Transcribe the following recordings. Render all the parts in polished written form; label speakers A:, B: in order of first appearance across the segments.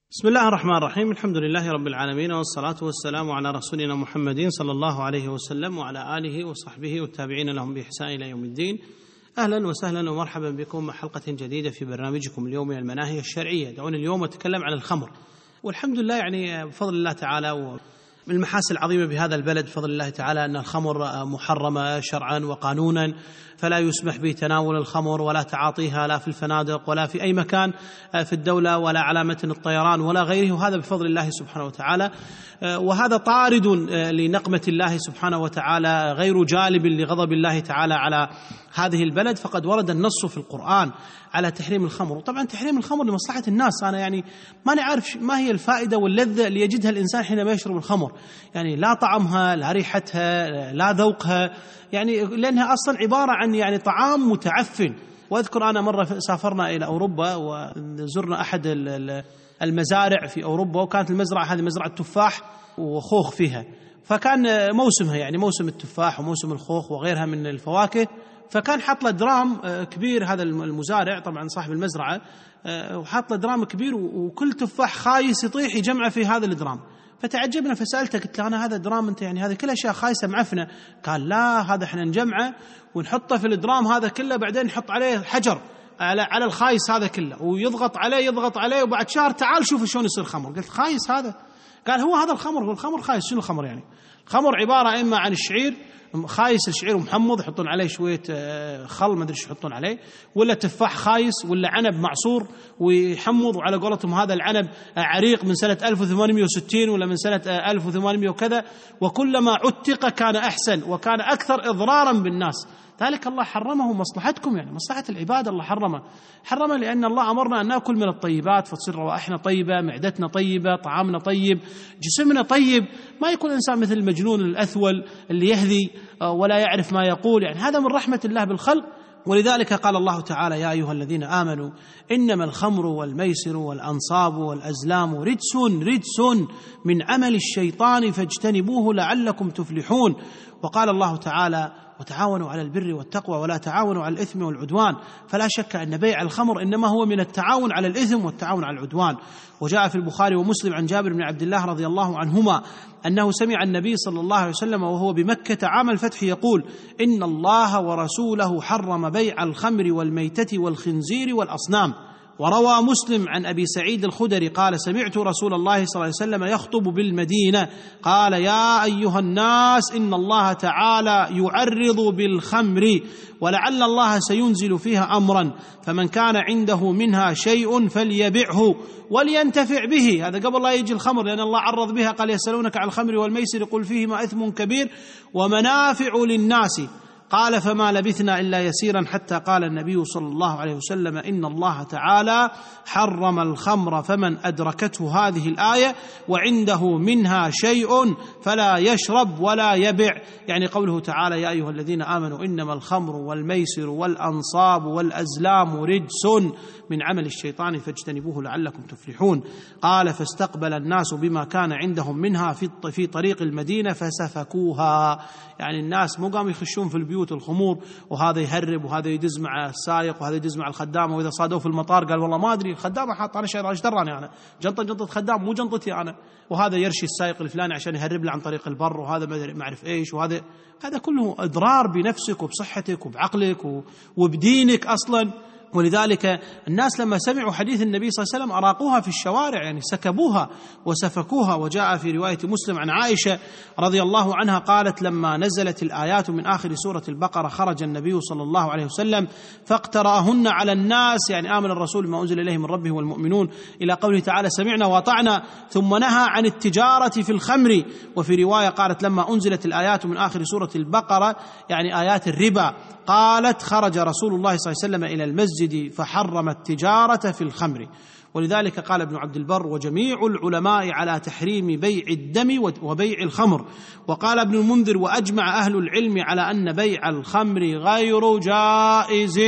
A: بسم الله الرحمن الرحيم. الحمد لله رب العالمين، والصلاة والسلام على رسولنا محمد صلى الله عليه وسلم وعلى آله وصحبه والتابعين لهم بإحسان إلى يوم الدين. أهلا وسهلا ومرحبا بكم مع حلقة جديدة في برنامجكم اليوم من المناهي الشرعية. دعوني اليوم أتكلم عن الخمر، والحمد لله بفضل الله تعالى من المحاسن العظيمة بهذا البلد بفضل الله تعالى أن الخمر محرمة شرعا وقانونا، فلا يسمح بتناول الخمر ولا تعاطيها لا في الفنادق ولا في أي مكان في الدولة ولا على متن الطيران ولا غيره، وهذا بفضل الله سبحانه وتعالى. وهذا طارد لنقمة الله سبحانه وتعالى، غير جالب لغضب الله تعالى على هذه البلد، فقد ورد النص في القرآن على تحريم الخمر. وطبعا تحريم الخمر لمصلحة الناس. أنا ما نعرف ما هي الفائدة واللذة اللي يجدها الإنسان حينما يشرب الخمر، لا طعمها لا ريحتها لا ذوقها، لأنها أصلا عبارة عن طعام متعفن. وأذكر أنا مرة سافرنا إلى أوروبا وزرنا أحد المزارع في أوروبا، وكانت المزرعة هذه مزرعة تفاح وخوخ فيها، فكان موسمها موسم التفاح وموسم الخوخ وغيرها من الفواكه، فكان حط له درام كبير هذا المزارع طبعا صاحب المزرعة، وحط له درام كبير وكل تفاح خايس يطيح يجمعه في هذا الدرام. فتعجبنا فسألته قلت له أنا هذا درام أنت هذه كل أشياء خايسة معفنة؟ قال لا، هذا احنا نجمعه ونحطه في الدرام هذا كله، بعدين نحط عليه حجر على الخايس هذا كله ويضغط عليه وبعد شهر تعال شوف شلون يصير خمر. قلت خايس هذا؟ قال هو هذا الخمر. هو الخمر خايس؟ شنو الخمر؟ الخمر عبارة إما عن الشعير خايس، الشعير ومحمض يحطون عليه شوية خل ما أدري شو يحطون عليه، ولا تفاح خايس، ولا عنب معصور ويحمض، وعلى قولتهم هذا العنب عريق من سنة 1860 ولا من سنة 1800 وكذا، وكلما عتق كان أحسن وكان أكثر إضرارا بالناس. ذلك الله حرمه مصلحتكم، مصلحة العباد الله حرمه لأن الله أمرنا أن نأكل من الطيبات فتصير روائحنا طيبة، معدتنا طيبة، طعامنا طيب، جسمنا طيب، ما يكون إنسان مثل المجنون الأثول اللي يهذي ولا يعرف ما يقول. هذا من رحمة الله بالخلق. ولذلك قال الله تعالى يا أيها الذين آمنوا إنما الخمر والميسر والأنصاب والأزلام رجس من عمل الشيطان فاجتنبوه لعلكم تفلحون. وقال الله تعالى وتعاونوا على البر والتقوى ولا تعاونوا على الإثم والعدوان. فلا شك أن بيع الخمر إنما هو من التعاون على الإثم والتعاون على العدوان. وجاء في البخاري ومسلم عن جابر بن عبد الله رضي الله عنهما أنه سمع النبي صلى الله عليه وسلم وهو بمكة عام الفتح يقول إن الله ورسوله حرم بيع الخمر والميتة والخنزير والأصنام. وروى مسلم عن أبي سعيد الخدري قال سمعت رسول الله صلى الله عليه وسلم يخطب بالمدينة قال يا أيها الناس إن الله تعالى يعرض بالخمر ولعل الله سينزل فيها أمرا، فمن كان عنده منها شيء فليبعه ولينتفع به. هذا قبل لا يجي الخمر، لأن الله عرض بها قال يسألونك عن الخمر والميسر قل فيهما إثم كبير ومنافع للناس. قال فما لبثنا إلا يسيرا حتى قال النبي صلى الله عليه وسلم إن الله تعالى حرم الخمر فمن أدركته هذه الآية وعنده منها شيء فلا يشرب ولا يبع. قوله تعالى يا أيها الذين آمنوا إنما الخمر والميسر والأنصاب والأزلام رجس من عمل الشيطان فاجتنبوه لعلكم تفلحون. قال فاستقبل الناس بما كان عندهم منها في طريق المدينة فسفكوها. الناس مو قاموا يخشون في البيوت الخمور، وهذا يهرب وهذا يدز مع السائق وهذا يدز مع الخدامة، وإذا صادوه في المطار قال والله ما أدري الخدامة حاط على شيء ايش دراني جنطة خدام مو جنطتي أنا، وهذا يرشي السائق الفلاني عشان يهرب له عن طريق البر، وهذا ما أعرف إيش، هذا كله إضرار بنفسك وبصحتك وبعقلك وبدينك أصلا. ولذلك الناس لما سمعوا حديث النبي صلى الله عليه وسلم أراقوها في الشوارع، سكبوها وسفكوها. وجاء في رواية مسلم عن عائشة رضي الله عنها قالت لما نزلت الآيات من آخر سورة البقرة خرج النبي صلى الله عليه وسلم فاقترأهن على الناس، آمن الرسول ما أنزل إليه من ربه والمؤمنون، إلى قوله تعالى سمعنا وأطعنا، ثم نهى عن التجارة في الخمر. وفي رواية قالت لما أنزلت الآيات من آخر سورة البقرة آيات الربا، قالت خرج رسول الله صلى الله عليه وسلم إلى المسجد فحرم التجارة في الخمر. ولذلك قال ابن عبد البر وجميع العلماء على تحريم بيع الدم وبيع الخمر. وقال ابن المنذر وأجمع أهل العلم على أن بيع الخمر غير جائز،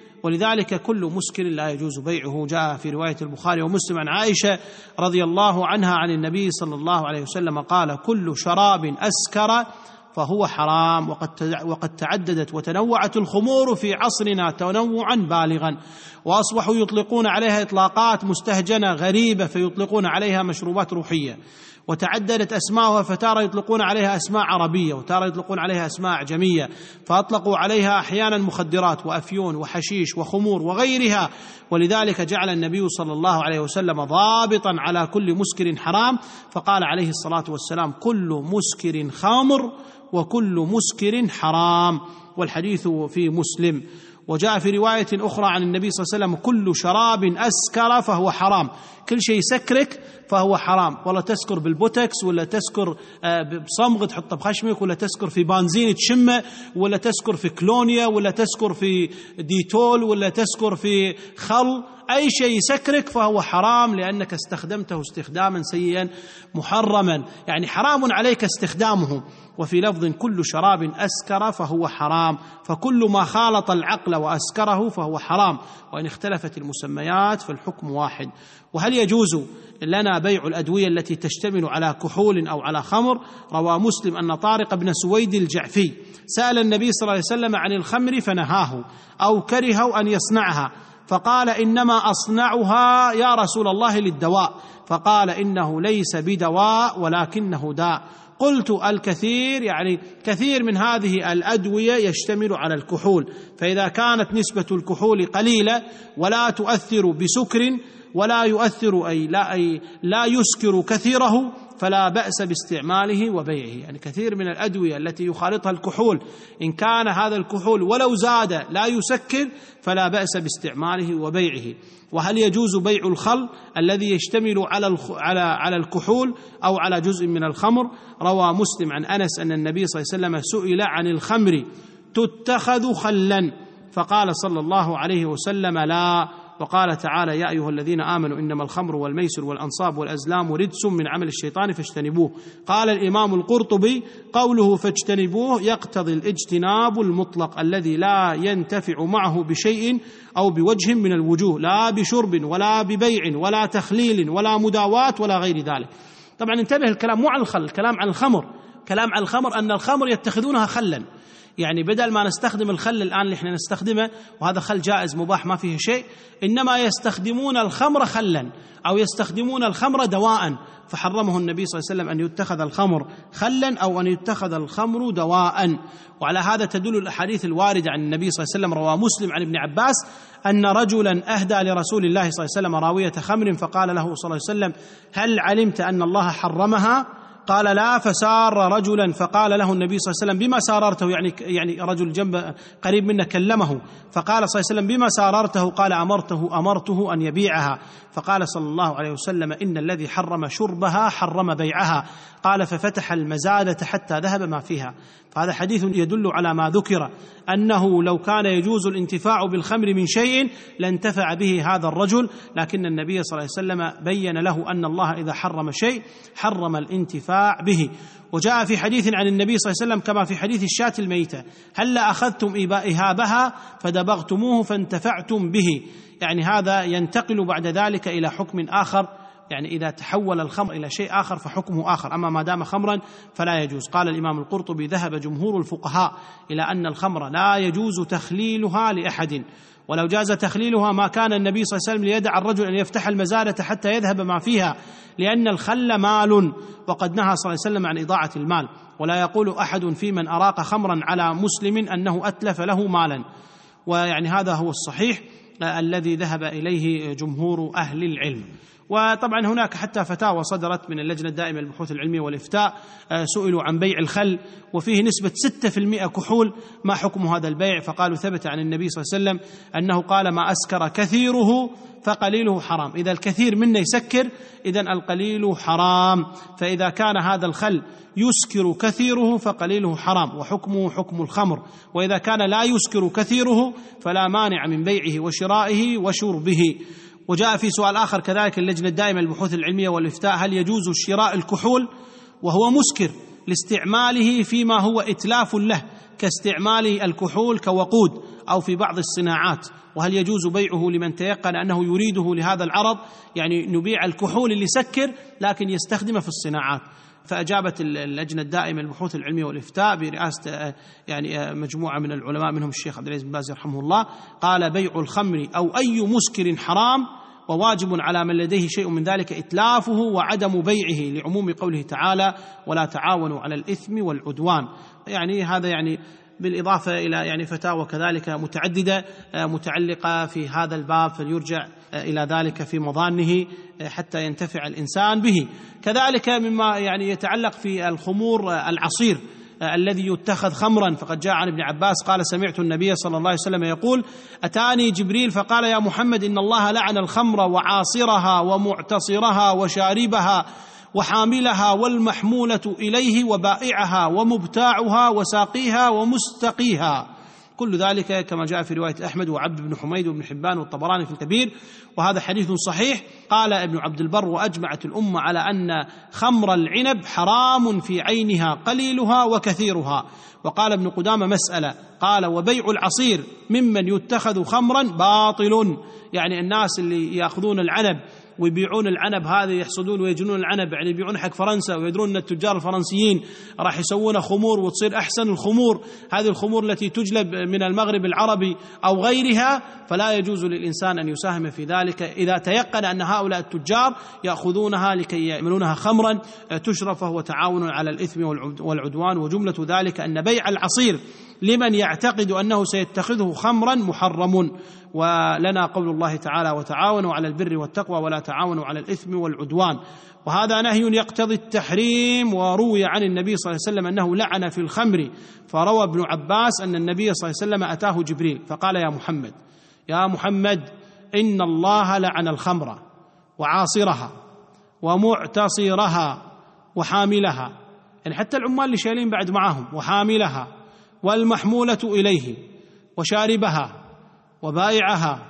A: ولذلك كل مسكر لا يجوز بيعه. جاء في رواية البخاري ومسلم عن عائشة رضي الله عنها عن النبي صلى الله عليه وسلم قال كل شراب أسكر فهو حرام. وقد تعددت وتنوعت الخمور في عصرنا تنوعا بالغا، وأصبحوا يطلقون عليها إطلاقات مستهجنة غريبة، فيطلقون عليها مشروبات روحية، وتعددت أسماءها، فتارة يطلقون عليها أسماء عربية وتارة يطلقون عليها أسماء أعجمية، فأطلقوا عليها أحيانا مخدرات وأفيون وحشيش وخمور وغيرها. ولذلك جعل النبي صلى الله عليه وسلم ضابطا على كل مسكر حرام، فقال عليه الصلاة والسلام: كل مسكر خمر وكل مسكر حرام، والحديث في مسلم. وجاء في رواية أخرى عن النبي صلى الله عليه وسلم: كل شراب أسكر فهو حرام، كل شيء يسكرك فهو حرام، ولا تسكر بالبوتكس، ولا تسكر بصمغ تحطه بخشمك، ولا تسكر في بنزين تشمه، ولا تسكر في كلونيا، ولا تسكر في ديتول، ولا تسكر في خل، أي شيء يسكرك فهو حرام، لأنك استخدمته استخداما سيئا محرما، يعني حرام عليك استخدامه. وفي لفظ: كل شراب أسكر فهو حرام، فكل ما خالط العقل وأسكره فهو حرام، وإن اختلفت المسميات فالحكم واحد. وهل يجوز لنا بيع الأدوية التي تشتمل على كحول أو على خمر؟ روى مسلم أن طارق بن سويد الجعفي سأل النبي صلى الله عليه وسلم عن الخمر فنهاه أو كرهه أن يصنعها، فقال: إنما أصنعها يا رسول الله للدواء، فقال: إنه ليس بدواء ولكنه داء. قلت: الكثير، يعني كثير من هذه الأدوية يشتمل على الكحول، فإذا كانت نسبة الكحول قليلة ولا تؤثر بسكر ولا يؤثر أي لا يسكر كثيره فلا بأس باستعماله وبيعه. يعني كثير من الأدوية التي يخالطها الكحول إن كان هذا الكحول ولو زاد لا يسكر فلا بأس باستعماله وبيعه. وهل يجوز بيع الخل الذي يشتمل على الكحول أو على جزء من الخمر؟ روى مسلم عن أنس أن النبي صلى الله عليه وسلم سئل عن الخمر تتخذ خلا، فقال صلى الله عليه وسلم: لا. وقال تعالى: يا أيها الذين آمنوا إنما الخمر والميسر والأنصاب والأزلام رجس من عمل الشيطان فاجتنبوه. قال الإمام القرطبي: قوله فاجتنبوه يقتضي الاجتناب المطلق الذي لا ينتفع معه بشيء أو بوجه من الوجوه، لا بشرب ولا ببيع ولا تخليل ولا مداواة ولا غير ذلك. طبعا انتبه، الكلام مو عن الخل، الكلام عن الخمر، كلام عن الخمر أن الخمر يتخذونها خلا، يعني بدل ما نستخدم الخل الآن اللي احنا نستخدمه، وهذا خل جائز مباح ما فيه شيء، إنما يستخدمون الخمر خلا أو يستخدمون الخمر دواء، فحرمه النبي صلى الله عليه وسلم أن يتخذ الخمر خلا أو أن يتخذ الخمر دواء. وعلى هذا تدل الأحاديث الواردة عن النبي صلى الله عليه وسلم. روى مسلم عن ابن عباس أن رجلا أهدى لرسول الله صلى الله عليه وسلم راوية خمر، فقال له صلى الله عليه وسلم: هل علمت أن الله حرمها؟ قال: لا. فسار رجلا فقال له النبي صلى الله عليه وسلم: بما ساررته؟ يعني رجل جنب قريب منه كلمه، فقال صلى الله عليه وسلم: بما ساررته؟ قال: أمرته أن يبيعها. فقال صلى الله عليه وسلم: إن الذي حرم شربها حرم بيعها. قال: ففتح المزادة حتى ذهب ما فيها. فهذا حديث يدل على ما ذكر، أنه لو كان يجوز الانتفاع بالخمر من شيء لانتفع به هذا الرجل، لكن النبي صلى الله عليه وسلم بين له أن الله إذا حرم شيء حرم الانتفاع به. وجاء في حديث عن النبي صلى الله عليه وسلم كما في حديث الشاة الميتة: هلا أخذتم إهابها فدبغتموه فانتفعتم به. يعني هذا ينتقل بعد ذلك إلى حكم آخر، يعني إذا تحول الخمر إلى شيء آخر فحكمه آخر، أما ما دام خمرا فلا يجوز. قال الإمام القرطبي: ذهب جمهور الفقهاء إلى أن الخمر لا يجوز تخليلها لأحد، ولو جاز تخليلها ما كان النبي صلى الله عليه وسلم ليدع الرجل أن يفتح المزادة حتى يذهب ما فيها، لأن الخل مال، وقد نهى صلى الله عليه وسلم عن إضاعة المال. ولا يقول أحد في من أراق خمرا على مسلم أنه أتلف له مالا، ويعني هذا هو الصحيح الذي ذهب إليه جمهور أهل العلم. وطبعا هناك حتى فتاوى صدرت من اللجنة الدائمة للبحوث العلمية والإفتاء، سئلوا عن بيع الخل وفيه نسبة 6% كحول، ما حكم هذا البيع؟ فقالوا: ثبت عن النبي صلى الله عليه وسلم أنه قال: ما أسكر كثيره فقليله حرام. إذا الكثير منه يسكر إذن القليل حرام، فإذا كان هذا الخل يسكر كثيره فقليله حرام، وحكمه حكم الخمر. وإذا كان لا يسكر كثيره فلا مانع من بيعه وشرائه وشربه. وجاء في سؤال آخر كذلك اللجنة الدائمة للبحوث العلمية والإفتاء: هل يجوز شراء الكحول وهو مسكر لاستعماله فيما هو إتلاف له، كاستعمال الكحول كوقود أو في بعض الصناعات؟ وهل يجوز بيعه لمن تيقن أنه يريده لهذا العرض؟ يعني نبيع الكحول اللي يسكر لكن يستخدمه في الصناعات. فأجابت اللجنة الدائمة للبحوث العلمية والإفتاء برئاسة يعني مجموعة من العلماء منهم الشيخ عبد العزيز بن باز رحمه الله، قال: بيع الخمر أو أي مسكر حرام، وواجب على من لديه شيء من ذلك إتلافه وعدم بيعه، لعموم قوله تعالى: ولا تعاونوا على الإثم والعدوان. يعني هذا يعني بالإضافة إلى يعني فتاوى كذلك متعددة متعلقة في هذا الباب، فليرجع إلى ذلك في مظانه حتى ينتفع الإنسان به. كذلك مما يعني يتعلق في الخمور العصير الذي يتخذ خمرا، فقد جاء عن ابن عباس قال: سمعت النبي صلى الله عليه وسلم يقول: أتاني جبريل فقال: يا محمد، إن الله لعن الخمر وعاصرها ومعتصرها وشاربها وحاملها والمحمولة إليه وبائعها ومبتاعها وساقيها ومستقيها، كل ذلك كما جاء في رواية أحمد وعبد بن حميد وابن حبان والطبراني في الكبير، وهذا حديث صحيح. قال ابن عبد البر: وأجمعت الأمة على أن خمر العنب حرام في عينها قليلها وكثيرها. وقال ابن قدامة: مسألة، قال: وبيع العصير ممن يتخذ خمرا باطل، يعني الناس اللي يأخذون العنب ويبيعون العنب هذا، يحصدون ويجنون العنب، يعني يبيعون حق فرنسا، ويدرون أن التجار الفرنسيين راح يسوون خمور وتصير أحسن الخمور، هذه الخمور التي تجلب من المغرب العربي أو غيرها، فلا يجوز للإنسان أن يساهم في ذلك إذا تيقن أن هؤلاء التجار يأخذونها لكي يعملونها خمرا تشرب، فهو تعاون على الإثم والعدوان. وجملة ذلك أن بيع العصير لمن يعتقد أنه سيتخذه خمرا محرم. ولنا قول الله تعالى: وتعاونوا على البر والتقوى ولا تعاونوا على الإثم والعدوان، وهذا نهي يقتضي التحريم. وروي عن النبي صلى الله عليه وسلم أنه لعن في الخمر، فروى ابن عباس أن النبي صلى الله عليه وسلم أتاه جبريل فقال: يا محمد إن الله لعن الخمر وعاصرها ومعتصرها وحاملها، يعني حتى العمال اللي شايلين بعد معهم، وحاملها والمحمولة إليه وشاربها وبائعها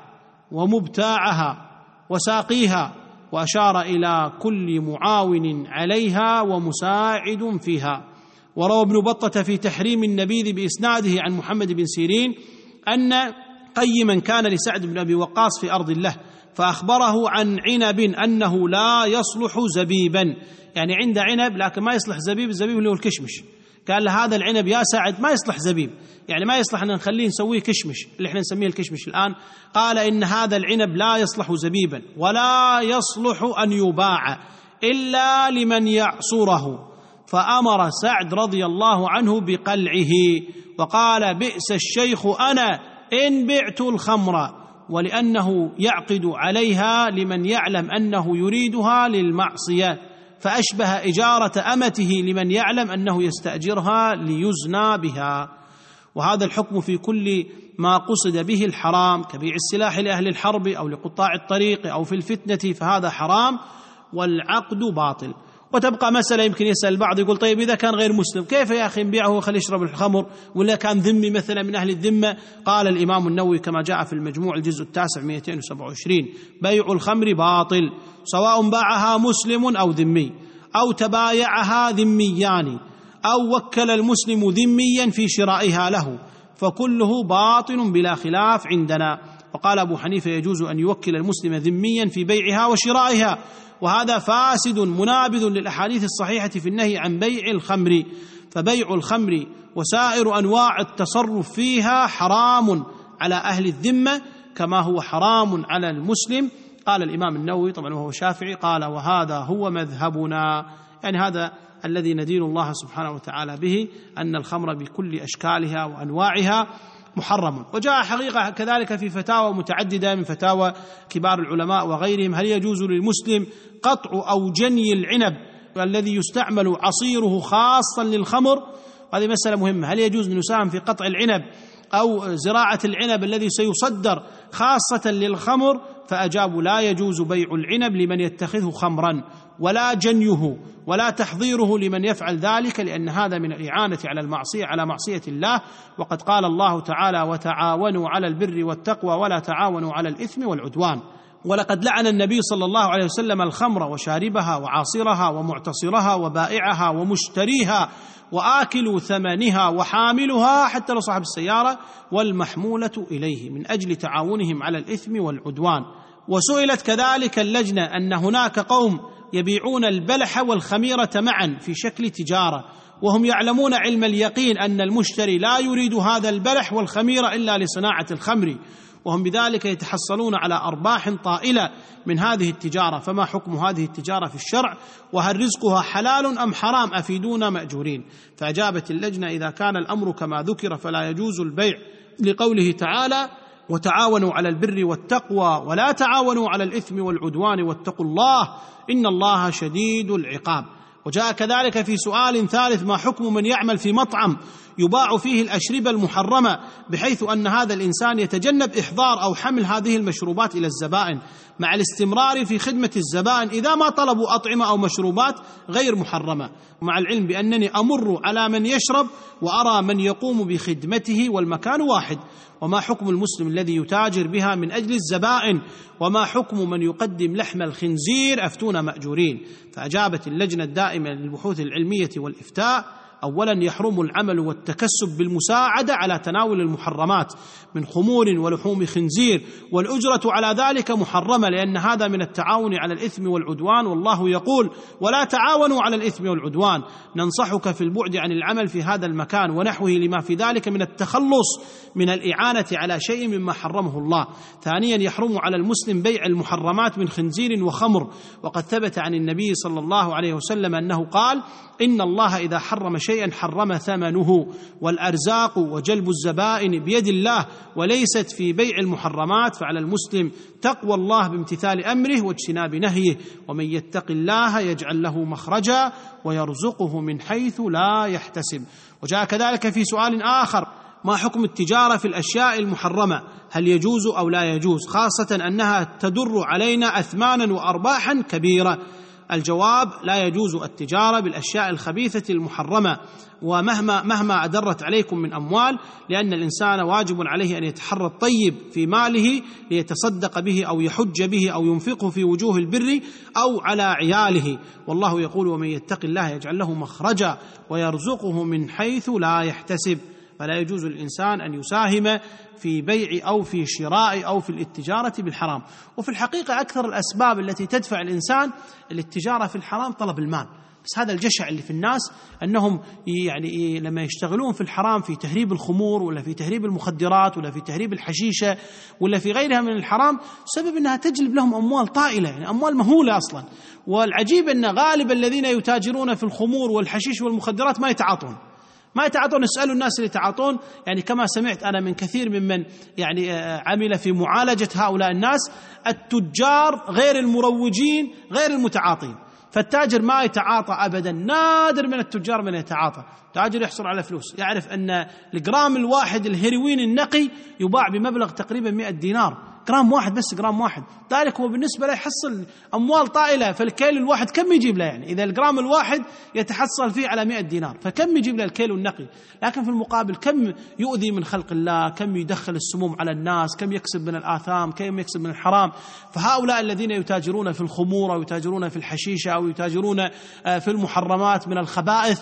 A: ومبتاعها وساقيها، وأشار إلى كل معاون عليها ومساعد فيها. وروى ابن بطة في تحريم النبيذ بإسناده عن محمد بن سيرين أن قيما كان لسعد بن أبي وقاص في أرض الله، فأخبره عن عنب أنه لا يصلح زبيبا، يعني عنده عنب لكن ما يصلح زبيب، الزبيب اللي هو الكشمش، قال له: هذا العنب يا سعد ما يصلح زبيب، يعني ما يصلح أن نخليه نسويه كشمش اللي احنا نسميه الكشمش الآن. قال: إن هذا العنب لا يصلح زبيبا ولا يصلح أن يباع إلا لمن يعصره، فأمر سعد رضي الله عنه بقلعه، وقال: بئس الشيخ أنا إن بعت الخمر، ولأنه يعقد عليها لمن يعلم أنه يريدها للمعصية، فأشبه إجارة أمته لمن يعلم أنه يستأجرها ليزنى بها. وهذا الحكم في كل ما قصد به الحرام، كبيع السلاح لأهل الحرب أو لقطاع الطريق أو في الفتنة، فهذا حرام والعقد باطل. وتبقى مسألة يمكن يسأل البعض يقول: طيب إذا كان غير مسلم كيف يا أخي نبيعه وخليه يشرب الخمر، ولا كان ذمي مثلا من أهل الذمة؟ قال الإمام النووي كما جاء في المجموع الجزء 9 227: بيع الخمر باطل سواء باعها مسلم أو ذمي، أو تبايعها ذميان، أو وكل المسلم ذميا في شرائها له، فكله باطل بلا خلاف عندنا. وقال أبو حنيفة: يجوز أن يوكل المسلم ذميا في بيعها وشرائها، وهذا فاسد منابذ للأحاديث الصحيحة في النهي عن بيع الخمر، فبيع الخمر وسائر أنواع التصرف فيها حرام على أهل الذمة كما هو حرام على المسلم. قال الإمام النووي طبعا وهو شافعي، قال: وهذا هو مذهبنا، يعني هذا الذي ندين الله سبحانه وتعالى به، أن الخمر بكل أشكالها وأنواعها محرم. وجاء حقيقة كذلك في فتاوى متعددة من فتاوى كبار العلماء وغيرهم: هل يجوز للمسلم قطع أو جني العنب الذي يستعمل عصيره خاصا للخمر؟ هذه مسألة مهمة، هل يجوز أن نساهم في قطع العنب أو زراعة العنب الذي سيصدر خاصة للخمر؟ فأجابوا: لا يجوز بيع العنب لمن يتخذه خمرا، ولا جنيه ولا تحضيره لمن يفعل ذلك، لأن هذا من الإعانة على المعصية، على معصية الله. وقد قال الله تعالى: وتعاونوا على البر والتقوى ولا تعاونوا على الإثم والعدوان. ولقد لعن النبي صلى الله عليه وسلم الخمر وشاربها وعاصرها ومعتصرها وبائعها ومشتريها وآكل ثمنها وحاملها حتى لو صاحب السيارة والمحمولة إليه، من أجل تعاونهم على الإثم والعدوان. وسئلت كذلك اللجنة أن هناك قوم يبيعون البلح والخميرة معا في شكل تجارة، وهم يعلمون علم اليقين أن المشتري لا يريد هذا البلح والخميرة إلا لصناعة الخمر، وهم بذلك يتحصلون على أرباح طائلة من هذه التجارة، فما حكم هذه التجارة في الشرع؟ وهل رزقها حلال أم حرام؟ أفيدونا مأجورين. فأجابت اللجنة: إذا كان الأمر كما ذكر فلا يجوز البيع، لقوله تعالى: وتعاونوا على البر والتقوى ولا تعاونوا على الإثم والعدوان واتقوا الله إن الله شديد العقاب. وجاء كذلك في سؤال ثالث: ما حكم من يعمل في مطعم يباع فيه الأشربة المحرمة، بحيث أن هذا الإنسان يتجنب إحضار أو حمل هذه المشروبات إلى الزبائن مع الاستمرار في خدمة الزبائن إذا ما طلبوا أطعمة أو مشروبات غير محرمة، مع العلم بأنني أمر على من يشرب وأرى من يقوم بخدمته والمكان واحد؟ وما حكم المسلم الذي يتاجر بها من أجل الزبائن؟ وما حكم من يقدم لحم الخنزير؟ أفتونا مأجورين. فأجابت اللجنة الدائمة للبحوث العلمية والإفتاء: أولا، يحرم العمل والتكسب بالمساعدة على تناول المحرمات من خمور ولحوم خنزير، والأجرة على ذلك محرمة، لأن هذا من التعاون على الإثم والعدوان، والله يقول: ولا تعاونوا على الإثم والعدوان. ننصحك في البعد عن العمل في هذا المكان ونحوه لما في ذلك من التخلص من الإعانة على شيء مما حرمه الله. ثانيا، يحرم على المسلم بيع المحرمات من خنزير وخمر، وقد ثبت عن النبي صلى الله عليه وسلم أنه قال: إن الله إذا حرم شيئا حرم ثمنه، والأرزاق وجلب الزبائن بيد الله وليست في بيع المحرمات. فعلى المسلم تقوى الله بامتثال أمره واجتناب نهيه، ومن يتق الله يجعل له مخرجا ويرزقه من حيث لا يحتسب. وجاء كذلك في سؤال آخر: ما حكم التجارة في الأشياء المحرمة؟ هل يجوز أو لا يجوز، خاصة أنها تدر علينا أثمانا وأرباحا كبيرة؟ الجواب: لا يجوز التجارة بالأشياء الخبيثة المحرمة، ومهما أدرت عليكم من أموال، لأن الإنسان واجب عليه أن يتحرى الطيب في ماله ليتصدق به أو يحج به أو ينفقه في وجوه البر أو على عياله، والله يقول: ومن يتق الله يجعل له مخرجا ويرزقه من حيث لا يحتسب. فلا يجوز للإنسان أن يساهم في بيع أو في شراء أو في التجارة بالحرام. وفي الحقيقة أكثر الأسباب التي تدفع الإنسان للتجارة في الحرام طلب المال، بس هذا الجشع اللي في الناس أنهم يعني لما يشتغلون في الحرام في تهريب الخمور ولا في تهريب المخدرات ولا في تهريب الحشيشة ولا في غيرها من الحرام، سبب أنها تجلب لهم أموال طائلة، يعني أموال مهولة أصلا. والعجيب أن غالب الذين يتاجرون في الخمور والحشيش والمخدرات ما يتعاطون. اسألوا الناس اللي يتعاطون، يعني كما سمعت أنا من كثير ممن يعني عمل في معالجة هؤلاء الناس، التجار غير المروجين غير المتعاطين. فالتاجر ما يتعاطى أبدا، نادر من التجار من يتعاطى. تاجر يحصل على فلوس، يعرف أن الجرام الواحد الهيروين النقي يباع بمبلغ تقريبا 100 دينار، جرام واحد، بس جرام واحد. ذلك هو بالنسبة له يحصل أموال طائلة. فالكيلو الواحد كم يجيب له؟ يعني إذا الجرام الواحد يتحصل فيه على 100 دينار، فكم يجيب له الكيلو النقي؟ لكن في المقابل كم يؤذي من خلق الله، كم يدخل السموم على الناس، كم يكسب من الآثام، كم يكسب من الحرام. فهؤلاء الذين يتاجرون في الخمور أو يتاجرون في الحشيشة أو يتاجرون في المحرمات من الخبائث،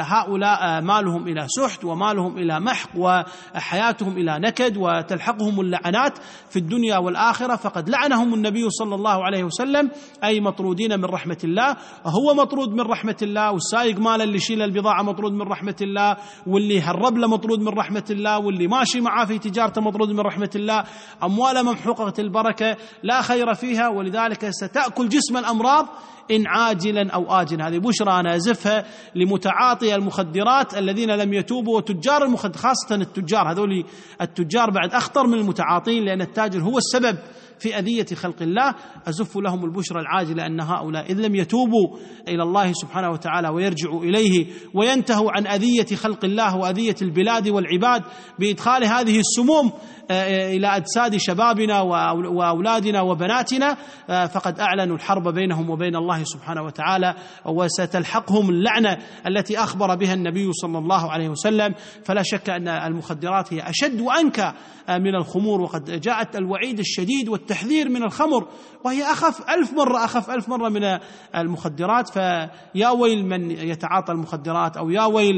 A: هؤلاء مالهم إلى سحت ومالهم إلى محق وحياتهم إلى نكد وتلحقهم اللعنات في الدنيا والآخرة. فقد لعنهم النبي صلى الله عليه وسلم، أي مطرودين من رحمة الله. وهو مطرود من رحمة الله، والسائق ماله اللي يشيل البضاعة مطرود من رحمة الله، واللي هرب له مطرود من رحمة الله، واللي ماشي معاه في تجارته مطرود من رحمة الله. أمواله ممحوقة البركة لا خير فيها، ولذلك ستأكل جسم الأمراض إن عاجلا أو آجلا. هذه بشرى أنا أزفها لمتعاطي المخدرات الذين لم يتوبوا، وتجار المخدرات خاصة التجار، هذول التجار بعد أخطر من المتعاطين، لأن التاجر هو السبب في أذية خلق الله. أزف لهم البشرى العاجلة أن هؤلاء إذ لم يتوبوا إلى الله سبحانه وتعالى ويرجعوا إليه وينتهوا عن أذية خلق الله وأذية البلاد والعباد بإدخال هذه السموم إلى أجساد شبابنا وأولادنا وبناتنا، فقد أعلنوا الحرب بينهم وبين الله سبحانه وتعالى، وستلحقهم اللعنة التي أخبر بها النبي صلى الله عليه وسلم. فلا شك أن المخدرات هي أشد وأنكى من الخمور، وقد جاءت الوعيد الشديد والتحذير من الخمر، وهي أخف 1000 مرة من المخدرات. فيا ويل من يتعاطى المخدرات، أو يا ويل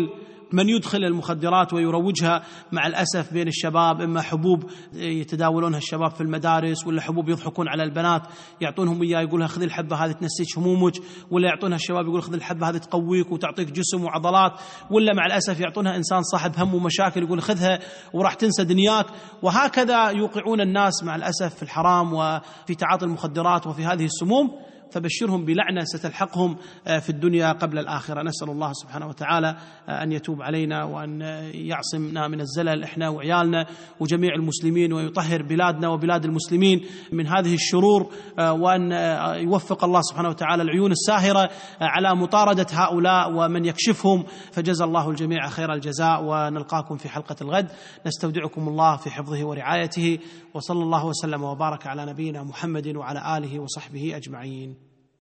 A: من يدخل المخدرات ويروجها مع الأسف بين الشباب، إما حبوب يتداولونها الشباب في المدارس، ولا حبوب يضحكون على البنات يعطونهم إياه يقولها خذ الحبة هذه تنسيك همومك، ولا يعطونها الشباب يقول خذ الحبة هذه تقويك وتعطيك جسم وعضلات، ولا مع الأسف يعطونها إنسان صاحب هم ومشاكل يقول خذها وراح تنسى دنياك. وهكذا يوقعون الناس مع الأسف في الحرام وفي تعاطي المخدرات وفي هذه السموم، فبشرهم بلعنة ستلحقهم في الدنيا قبل الآخرة. نسأل الله سبحانه وتعالى أن يتوب علينا وأن يعصمنا من الزلل إحنا وعيالنا وجميع المسلمين، ويطهر بلادنا وبلاد المسلمين من هذه الشرور، وأن يوفق الله سبحانه وتعالى العيون الساهرة على مطاردة هؤلاء ومن يكشفهم، فجزى الله الجميع خير الجزاء. ونلقاكم في حلقة الغد، نستودعكم الله في حفظه ورعايته، وصلى الله وسلم وبارك على نبينا محمد وعلى آله وصحبه أجمعين.